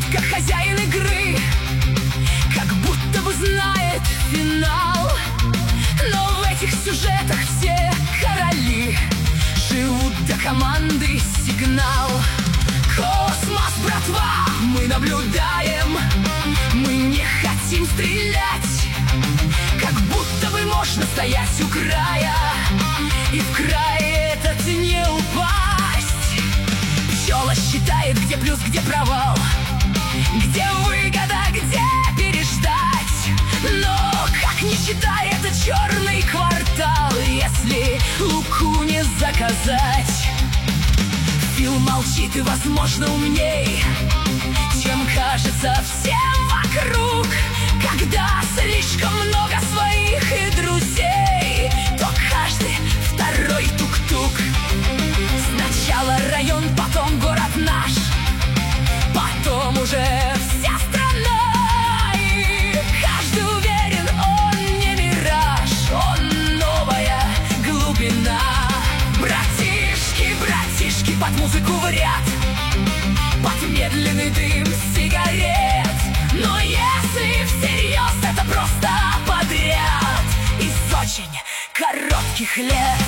как хозяин игры, как будто бы знает финал. Но в этих сюжетах все короли живут до команды «Сигнал». Космос, братва, мы наблюдаем, мы не хотим стрелять, как будто бы можно стоять у края и в край этот не упасть. Пчела считает, где плюс, где провал, где выгода, где переждать. Но как не считай, это черный квартал, если луку не заказать. Фил молчит и, возможно, умней, чем кажется всем вокруг. Когда слишком много своих и друзей, то каждый второй тук-тук. Сначала район, потом город наш, потом уже вся страна. И каждый уверен, он не мираж, он новая глубина. Братишки, братишки, под музыку в ряд, под медленный дым сигарет. Но если всерьез, это просто подряд из очень коротких лет.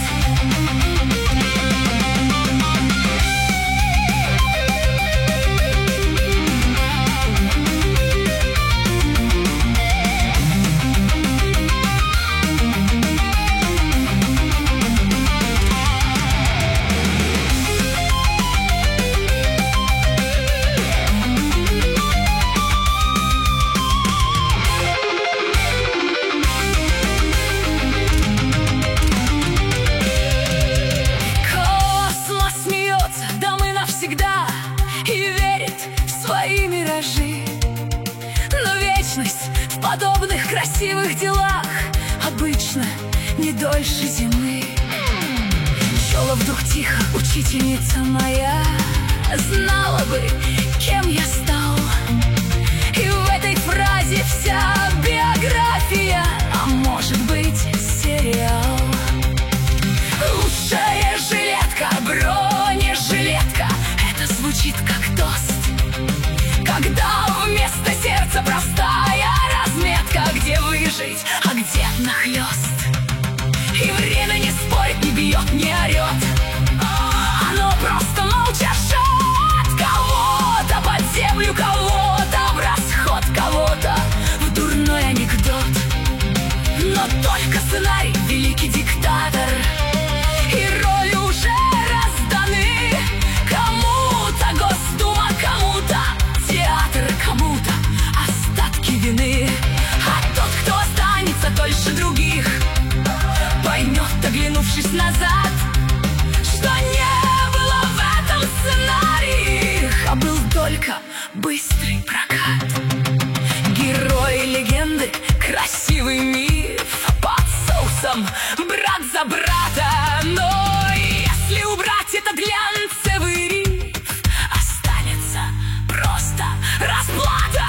Но вечность в подобных красивых делах обычно не дольше зимы. Пчела вдруг тихо, учительница моя, знала бы, кем я стал. И в этой фразе вся биография, а может быть сериал. Лучшая жилетка, бронежилетка, это звучит как тост. Когда вместо сердца простая разметка, где выжить, а где нахлёст. И время не спорит, не бьет, не орет, оно просто молча жжет кого-то под землю, кого-то в расход, кого-то в дурной анекдот. Но только сценарий, великий диктатор, и роли уже разданы. Кому-то Госдума, кому-то театр, кому-то остатки вины. А тот, кто останется дольше других, поймет, оглянувшись назад, что не было в этом сценарии, а был только быстрый прокат. Герои легенды, красивый миф под соусом брат за брата. Но если убрать этот глянцевый риф, останется просто расплата.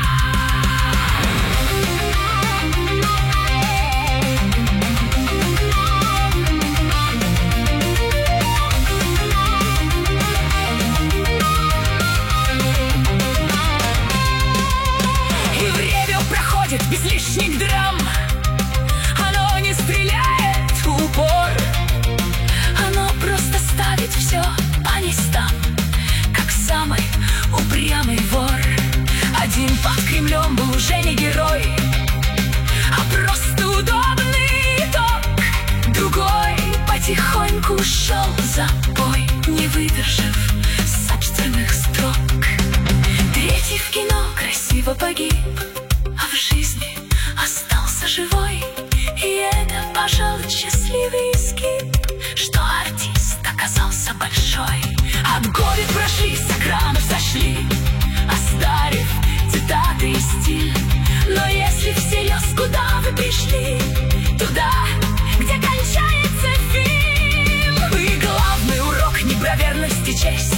И время проходит без лишних драм, оно не стреляет в упор, оно просто ставит все по местам, как самый упрямый вор. Один под Кремлем был уже не герой, а просто удобный итог. Другой потихоньку ушел за бой, не выдержав собственных строк. Третий в кино красиво погиб, а в жизни остался живой. И это, пожалуй, счастливый изгиб, что артист оказался большой. От годы прошли, с экранов сошли, оставив цитаты и стиль. Но если всерьез, куда вы пришли? Туда, где кончается фильм. И главный урок не про верность и честь,